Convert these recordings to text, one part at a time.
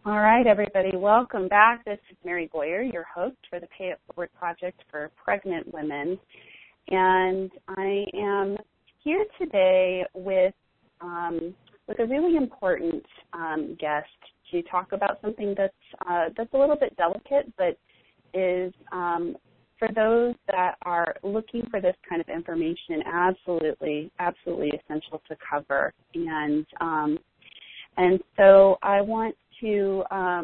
All right, everybody, welcome back. This is Mary Boyer, your host for the Pay It Forward Project for Pregnant Women. And I am here today with a really important guest to talk about something that's a little bit delicate, but is for those that are looking for this kind of information, absolutely essential to cover. And so I want to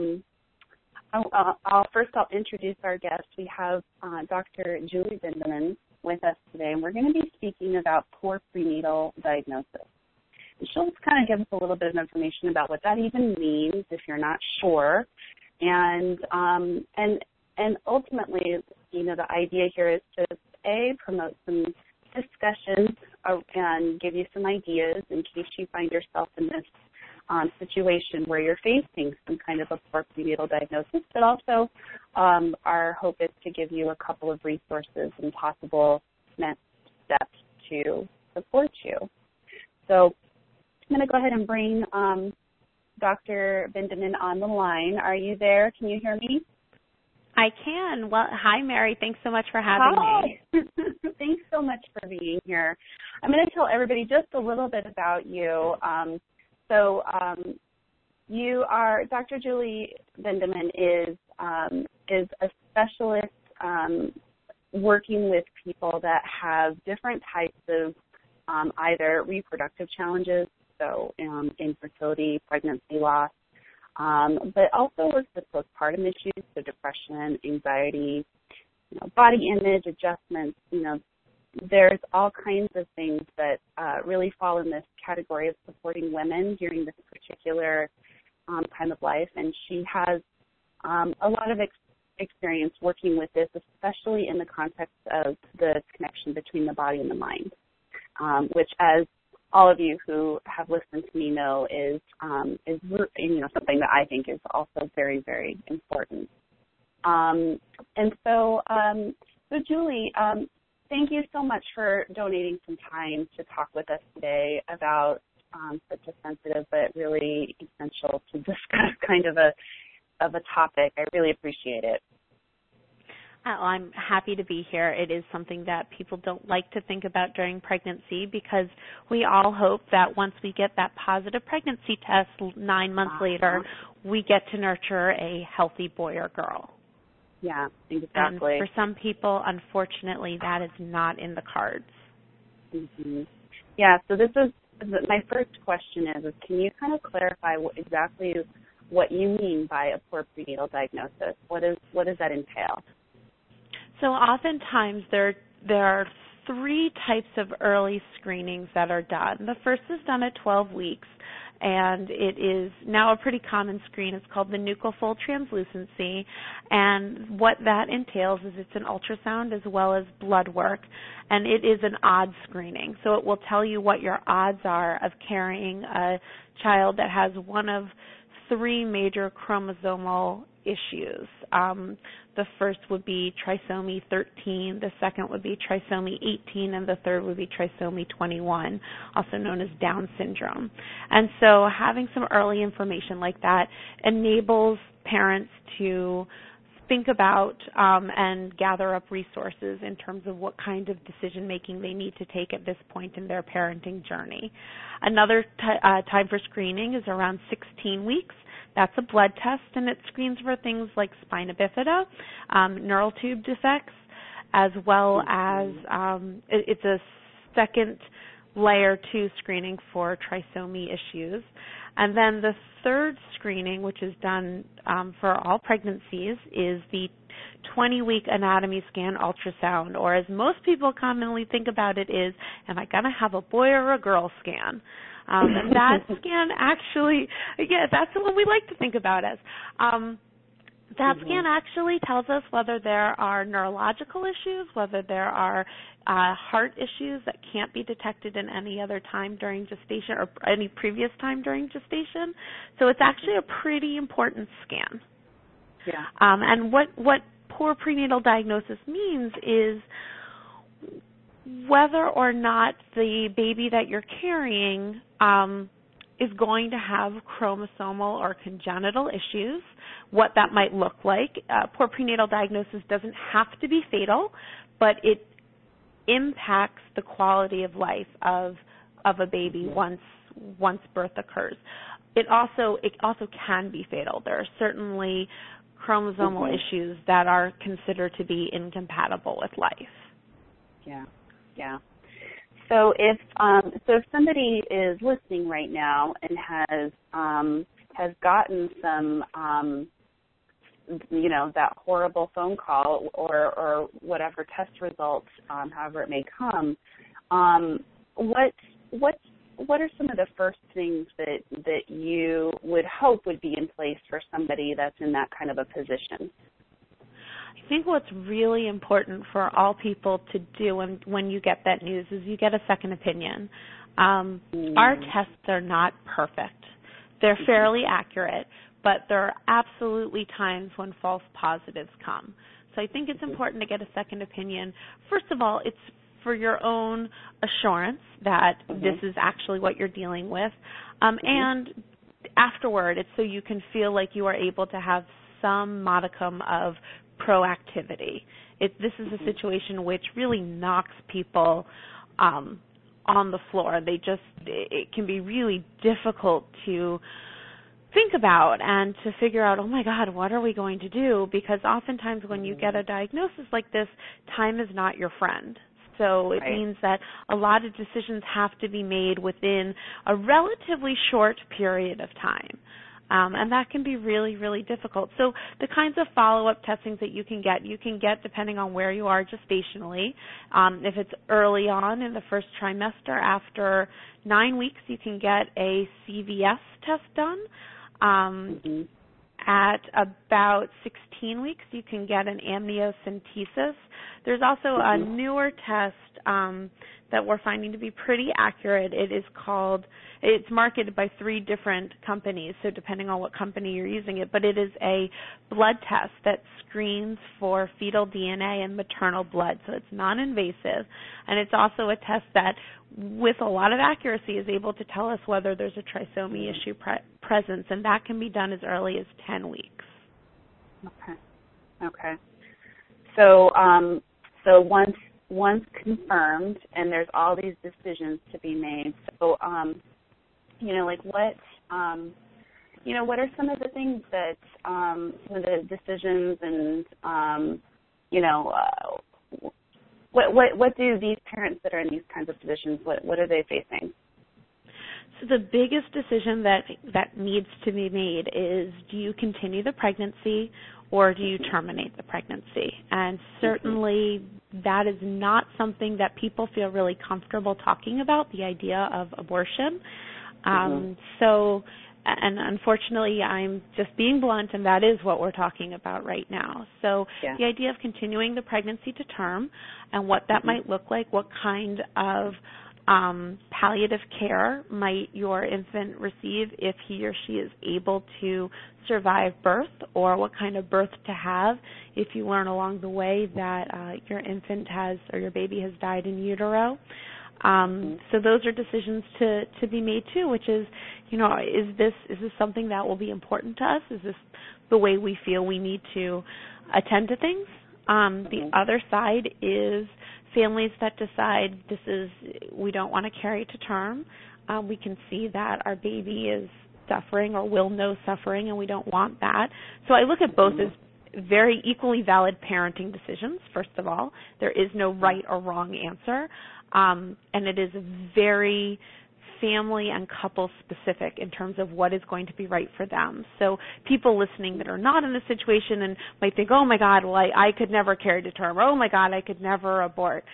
I'll introduce our guest. We have Dr. Julie Bindeman with us today, and we're going to be speaking about poor prenatal diagnosis. And she'll just kind of give us a little bit of information about what that even means if you're not sure, and ultimately, the idea here is to promote some discussions and give you some ideas in case you find yourself in this situation where you're facing some kind of a poor prenatal diagnosis, but also our hope is to give you a couple of resources and possible next steps to support you. So I'm going to go ahead and bring Dr. Bindeman on the line. Are you there? Can you hear me? I can. Well, hi, Mary. Thanks so much for having me. Thanks so much for being here. I'm going to tell everybody just a little bit about you. So you are, Dr. Julie Bindeman is a specialist working with people that have different types of either reproductive challenges, so infertility, pregnancy loss, but also works with postpartum issues, so depression, anxiety, body image adjustments. There's all kinds of things that really fall in this category of supporting women during this particular time of life, and she has a lot of experience working with this, especially in the context of the connection between the body and the mind, which, as all of you who have listened to me know, is something that I think is also very, very important. So Julie, thank you so much for donating some time to talk with us today about such a sensitive but really essential to discuss kind of a topic. I really appreciate it. I'm happy to be here. It is something that people don't like to think about during pregnancy because we all hope that once we get that positive pregnancy test 9 months later, we get to nurture a healthy boy or girl. Yeah, exactly. And for some people, unfortunately, that is not in the cards. Mm-hmm. Yeah, so this is my first question is can you kind of clarify exactly what you mean by a poor prenatal diagnosis? What does that entail? So oftentimes there are 3 types of early screenings that are done. The first is done at 12 weeks, and it is now a pretty common screen. It's called the nuchal fold translucency, and what that entails is it's an ultrasound as well as blood work, and it is an odds screening. So it will tell you what your odds are of carrying a child that has one of 3 major chromosomal issues. The first would be trisomy 13, the second would be trisomy 18, and the third would be trisomy 21, also known as Down syndrome. And so having some early information like that enables parents to think about and gather up resources in terms of what kind of decision-making they need to take at this point in their parenting journey. Another time for screening is around 16 weeks. That's a blood test, and it screens for things like spina bifida, neural tube defects, as well as it's a second layer 2 screening for trisomy issues. And then the third screening, which is done for all pregnancies, is the 20-week anatomy scan ultrasound, or as most people commonly think about it is, am I going to have a boy or a girl scan? And that scan actually, that's the one we like to think about as. That scan actually tells us whether there are neurological issues, whether there are heart issues that can't be detected in any other time during gestation or any previous time during gestation. So it's actually a pretty important scan. Yeah. And what poor prenatal diagnosis means is whether or not the baby that you're carrying is going to have chromosomal or congenital issues, what that might look like. Poor prenatal diagnosis doesn't have to be fatal, but it impacts the quality of life of a baby once birth occurs. It also can be fatal. There are certainly chromosomal issues that are considered to be incompatible with life. Yeah. So if somebody is listening right now and has gotten some that horrible phone call or whatever test results, however it may come, what are some of the first things that you would hope would be in place for somebody that's in that kind of a position? I think what's really important for all people to do when you get that news is you get a second opinion. Our tests are not perfect. They're fairly accurate, but there are absolutely times when false positives come. So I think it's important to get a second opinion. First of all, it's for your own assurance that this is actually what you're dealing with. And afterward, it's so you can feel like you are able to have some modicum of proactivity. This is a situation which really knocks people on the floor. It can be really difficult to think about and to figure out, oh my God, what are we going to do? Because oftentimes when you get a diagnosis like this, time is not your friend. So it means that a lot of decisions have to be made within a relatively short period of time. And that can be really, really difficult. So the kinds of follow-up testings that you can get depending on where you are gestationally. If it's early on in the first trimester, after 9 weeks, you can get a CVS test done. At about 16 weeks, you can get an amniocentesis. There's also a newer test that we're finding to be pretty accurate. It's marketed by 3 different companies, so depending on what company you're using it, but it is a blood test that screens for fetal DNA and maternal blood, so it's non-invasive, and it's also a test that, with a lot of accuracy, is able to tell us whether there's a trisomy issue presence, and that can be done as early as 10 weeks. Okay. So once confirmed, and there's all these decisions to be made. So, what are some of the things that some of the decisions and what do these parents that are in these kinds of positions, what are they facing? So the biggest decision that needs to be made is, do you continue the pregnancy or do you terminate the pregnancy? And certainly that is not something that people feel really comfortable talking about, the idea of abortion. And unfortunately, I'm just being blunt, and that is what we're talking about right now. So the idea of continuing the pregnancy to term and what that might look like, what kind of palliative care might your infant receive if he or she is able to survive birth, or what kind of birth to have if you learn along the way that your infant has or your baby has died in utero. So those are decisions to be made too, which is, is this something that will be important to us? Is this the way we feel we need to attend to things? The other side is families that decide we don't want to carry to term. We can see that our baby is suffering or will know suffering, and we don't want that. So I look at both as very equally valid parenting decisions, first of all. There is no right or wrong answer, and it is very family and couple specific in terms of what is going to be right for them. So people listening that are not in this situation and might think, oh my God, well I could never carry to term, or oh my God, I could never abort.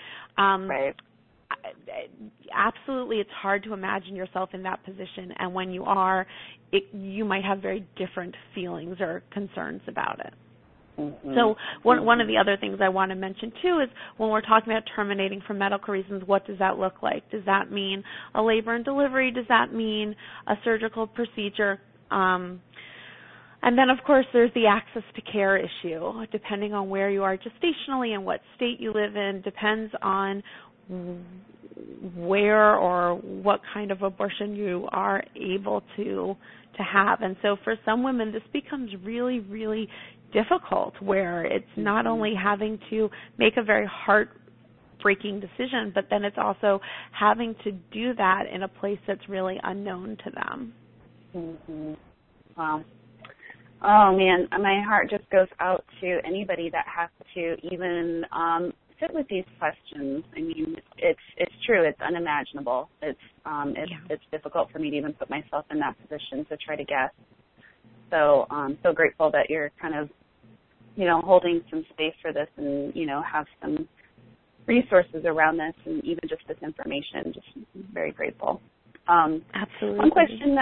Absolutely, it's hard to imagine yourself in that position, and when you are, you might have very different feelings or concerns about it. So one of the other things I want to mention, too, is when we're talking about terminating for medical reasons, what does that look like? Does that mean a labor and delivery? Does that mean a surgical procedure? And then, of course, there's the access to care issue. Depending on where you are gestationally and what state you live in, depends on where or what kind of abortion you are able to have. And so for some women, this becomes really, really difficult, where it's not only having to make a very heartbreaking decision, but then it's also having to do that in a place that's really unknown to them. Mm-hmm. Wow. Oh, man, my heart just goes out to anybody that has to even sit with these questions. I mean, it's true. It's unimaginable. It's difficult for me to even put myself in that position to try to guess. So I'm so grateful that you're kind of, holding some space for this and, have some resources around this and even just this information. Just very grateful. Absolutely. One question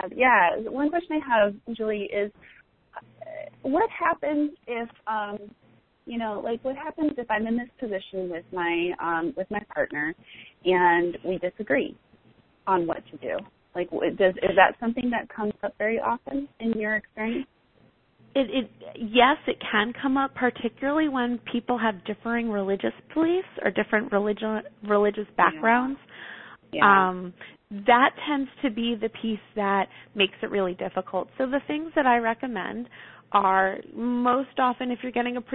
I have, Julie, is what happens if, what happens if I'm in this position with my partner and we disagree on what to do? Is that something that comes up very often in your experience? Yes, it can come up, particularly when people have differing religious beliefs or different religious backgrounds. Yeah. That tends to be the piece that makes it really difficult. So the things that I recommend are, most often if you're getting a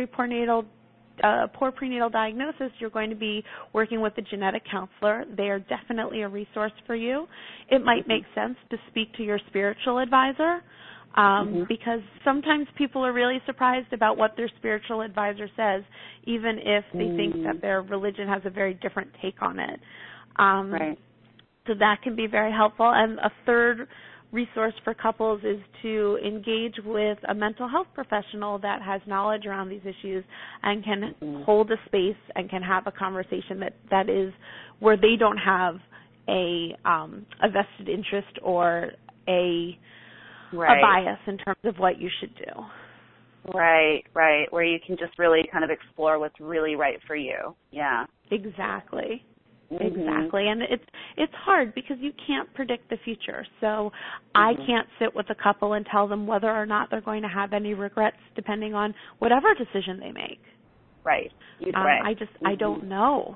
poor prenatal diagnosis, you're going to be working with a genetic counselor. They are definitely a resource for you. It might make sense to speak to your spiritual advisor, because sometimes people are really surprised about what their spiritual advisor says, even if they think that their religion has a very different take on it. Right. So that can be very helpful. And a third resource for couples is to engage with a mental health professional that has knowledge around these issues and can hold a space and can have a conversation that is where they don't have a vested interest or a bias in terms of what you should do. Right. Where you can just really kind of explore what's really right for you. Yeah. Exactly. Exactly. And it's hard because you can't predict the future. So I can't sit with a couple and tell them whether or not they're going to have any regrets depending on whatever decision they make. Right. I don't know.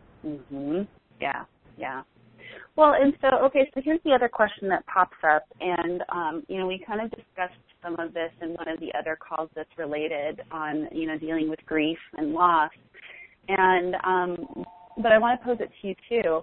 Yeah. Well, and so here's the other question that pops up, and we kind of discussed some of this in one of the other calls that's related on dealing with grief and loss, and but I want to pose it to you too.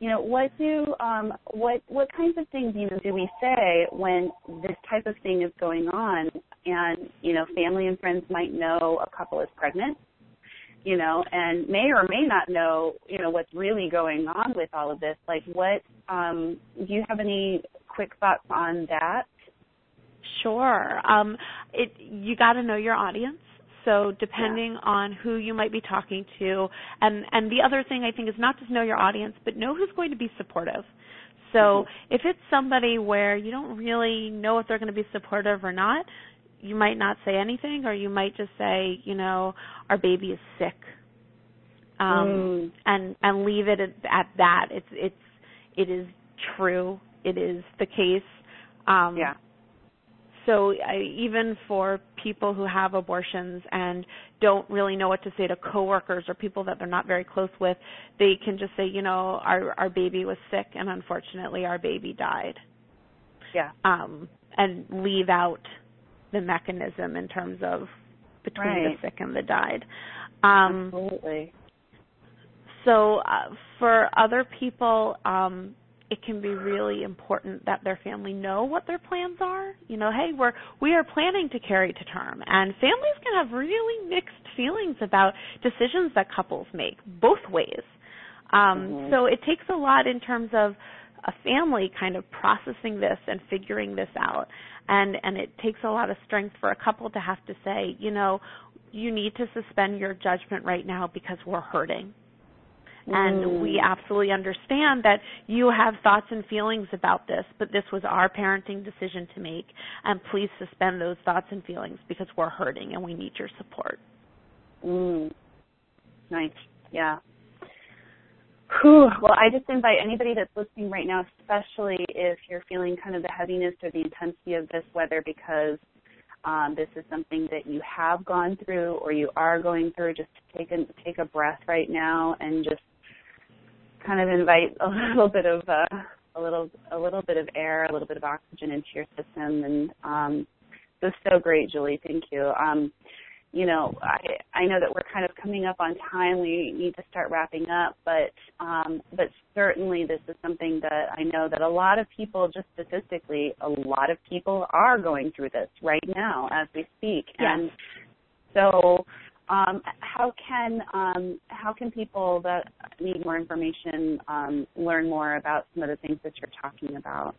What kinds of things do we say when this type of thing is going on, and family and friends might know a couple is pregnant, and may or may not know, what's really going on with all of this. Do you have any quick thoughts on that? Sure. You got to know your audience. So depending on who you might be talking to, and the other thing I think is not just know your audience, but know who's going to be supportive. So if it's somebody where you don't really know if they're going to be supportive or not, you might not say anything, or you might just say, our baby is sick, and leave it at that. It is true. It is the case. So even for people who have abortions and don't really know what to say to coworkers or people that they're not very close with, they can just say, our baby was sick and unfortunately our baby died. Yeah. And leave out the mechanism in terms of between the sick and the died. Absolutely. So for other people, it can be really important that their family know what their plans are. Hey, we are planning to carry to term, and families can have really mixed feelings about decisions that couples make both ways. So it takes a lot in terms of a family kind of processing this and figuring this out, and it takes a lot of strength for a couple to have to say, you need to suspend your judgment right now because we're hurting. And we absolutely understand that you have thoughts and feelings about this, but this was our parenting decision to make, and please suspend those thoughts and feelings because we're hurting and we need your support. Nice. Yeah. Whew. Well, I just invite anybody that's listening right now, especially if you're feeling kind of the heaviness or the intensity of this, whether because this is something that you have gone through or you are going through, just to take a breath right now and just kind of invite a little bit of a little bit of air, a little bit of oxygen into your system. And this is so great, Julie. Thank you. You know, I know that we're kind of coming up on time. We need to start wrapping up, but certainly this is something that I know that a lot of people, just statistically, a lot of people are going through this right now as we speak. Yes. And so how can people that need more information learn more about some of the things that you're talking about?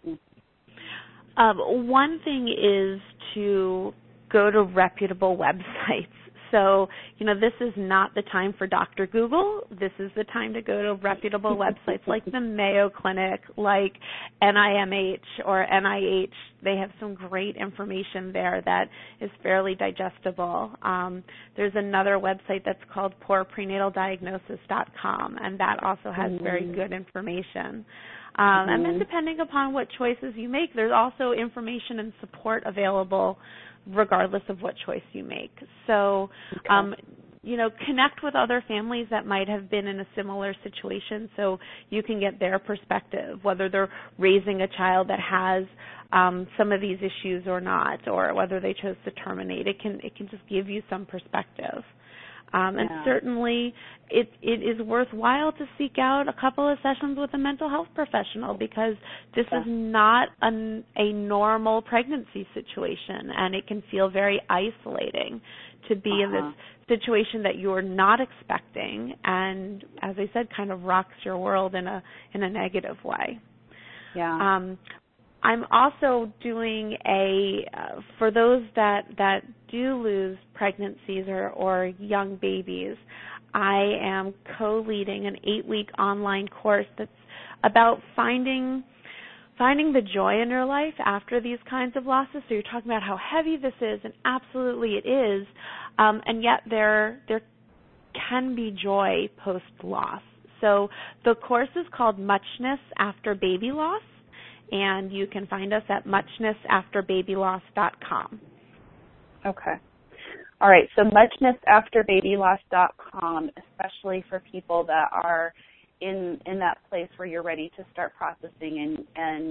One thing is to go to reputable websites. So, you know, this is not the time for Dr. Google. This is the time to go to reputable websites like the Mayo Clinic, like NIMH or NIH. They have some great information there that is fairly digestible. There's another website that's called poorprenataldiagnosis.com, and that also has very good information. And then depending upon what choices you make, there's also information and support available regardless of what choice you make. So, you know, connect with other families that might have been in a similar situation so you can get their perspective, whether they're raising a child that has some of these issues or not, or whether they chose to terminate. It can just give you some perspective. And certainly it is worthwhile to seek out a couple of sessions with a mental health professional because this is not a normal pregnancy situation, and it can feel very isolating to be in this situation that you're not expecting and, as I said, kind of rocks your world in a negative way. Yeah. I'm also doing for those that do lose pregnancies or young babies, I am co-leading an 8-week online course that's about finding the joy in your life after these kinds of losses. So you're talking about how heavy this is, and absolutely it is, and yet there can be joy post-loss. So the course is called Muchness After Baby Loss, and you can find us at muchnessafterbabyloss.com. Okay. All right, so muchnessafterbabyloss.com, especially for people that are in that place where you're ready to start processing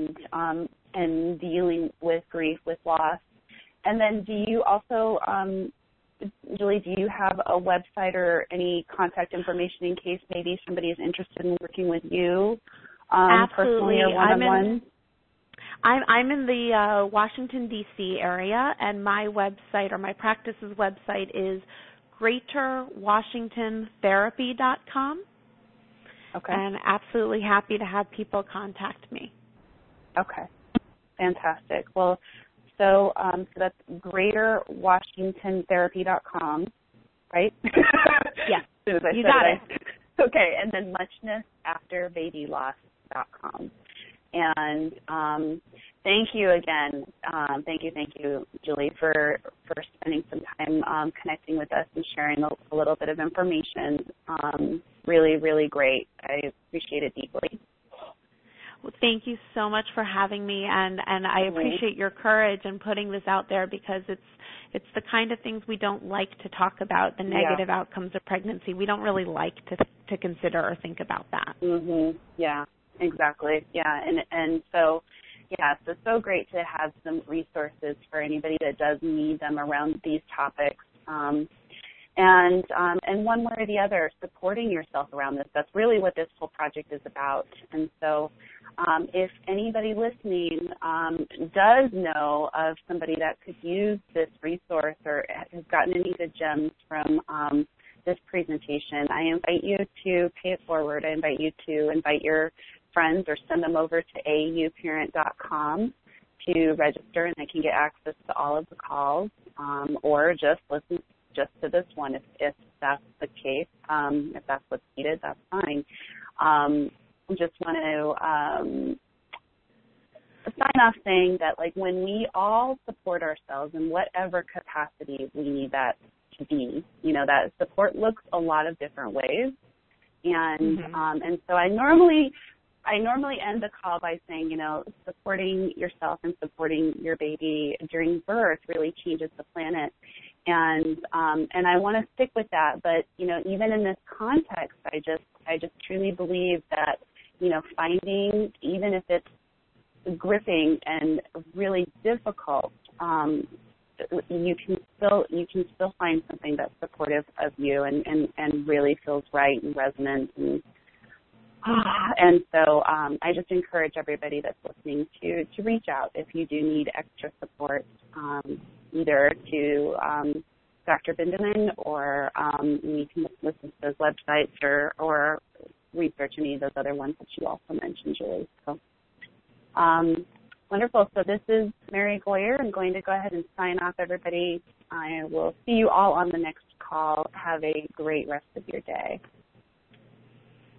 and dealing with grief, with loss. And then do you also, Julie, do you have a website or any contact information in case maybe somebody is interested in working with you personally or one-on-one? I'm in the Washington, D.C. area, and my website or my practice's website is greaterwashingtontherapy.com. Okay. And absolutely happy to have people contact me. Okay. Fantastic. Well, so that's greaterwashingtontherapy.com, right? Yes. As soon as I you said got it. Okay, and then muchnessafterbabyloss.com. And thank you again. Thank you, Julie, for spending some time connecting with us and sharing a little bit of information. Really, really great. I appreciate it deeply. Well, thank you so much for having me, and I appreciate your courage in putting this out there because it's the kind of things we don't like to talk about, the negative outcomes of pregnancy. We don't really like to consider or think about that. Mm-hmm. Yeah. Exactly. Yeah. And so, yeah, so it's so great to have some resources for anybody that does need them around these topics. And one way or the other, supporting yourself around this. That's really what this whole project is about. And so if anybody listening does know of somebody that could use this resource or has gotten any good gems from this presentation, I invite you to pay it forward. I invite you to invite your friends or send them over to auparent.com to register, and they can get access to all of the calls or just listen just to this one if that's the case. If that's what's needed, that's fine. I just want to sign off saying that, like, when we all support ourselves in whatever capacity we need that to be, you know, that support looks a lot of different ways. And and so I normally end the call by saying, you know, supporting yourself and supporting your baby during birth really changes the planet. And I want to stick with that. But, you know, even in this context, I just truly believe that finding, even if it's gripping and really difficult, you can still find something that's supportive of you and really feels right and resonant. And so I just encourage everybody that's listening to reach out if you do need extra support, either to Dr. Bindeman or you can listen to those websites or research any of those other ones that you also mentioned, Julie. So wonderful. So this is Mary Goyer. I'm going to go ahead and sign off, everybody. I will see you all on the next call. Have a great rest of your day.